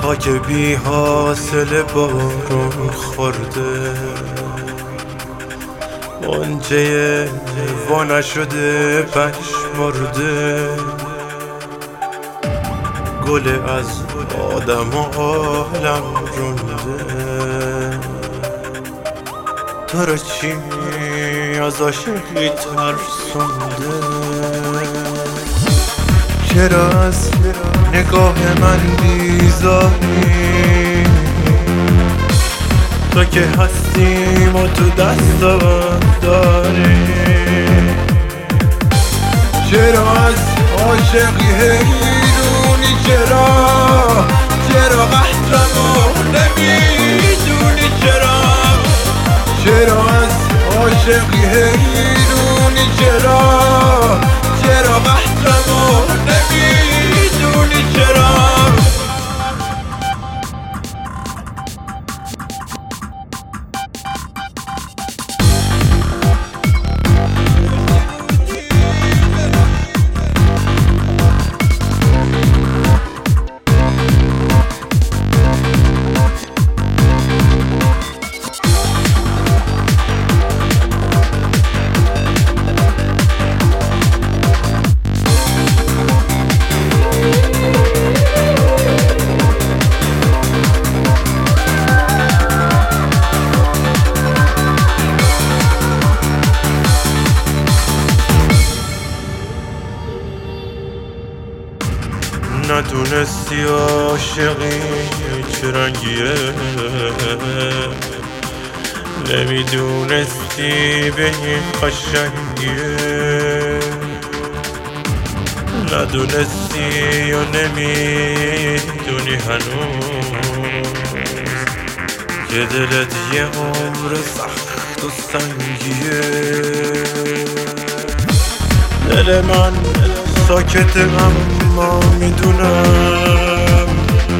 خاک بی حاصل بارون خورده، غنچه وا نشده پژمرده، گل از آدم و عالم رونده. تو رو چی از عاشقی ترسونده؟ چرا از نگاه من بیزاری؟ تو که هستیم و تو دستم داری. چرا از عاشقی حیرونی؟ چرا قهرمو نمیدونی؟ چرا از عاشقی حیرونی؟ چرا قهرمو نمیدونی؟ ندونستی عاشقی چه رنگیه، نمیدونستی به این قشنگیه، ندونستی یا نمیدونی هنوز که دلت یه عمر سخت و سنگیه. دل من ساکته اما میدونم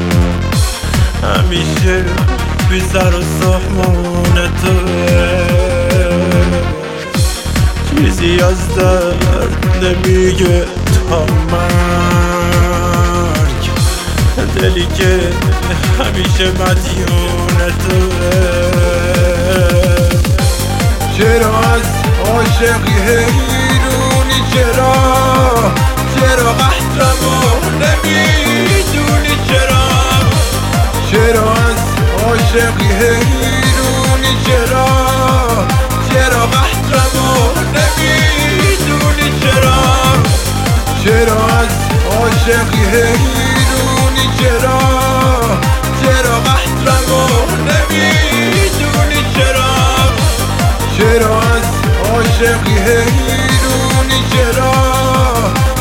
همیشه بی سر و سامان توه، چیزی از درد نمیگه تا مرگ، دلی که همیشه مدیون توه. چرا از عاشقی حیرونی؟ چرا قهرمو نمیدونی؟ چرا از عاشقی حیرونی؟ چرا قهرمو نمیدونی؟ چرا از عاشقی حیرونی؟ چرا قهرمو نمیدونی؟ چرا از عاشقی حیرونی؟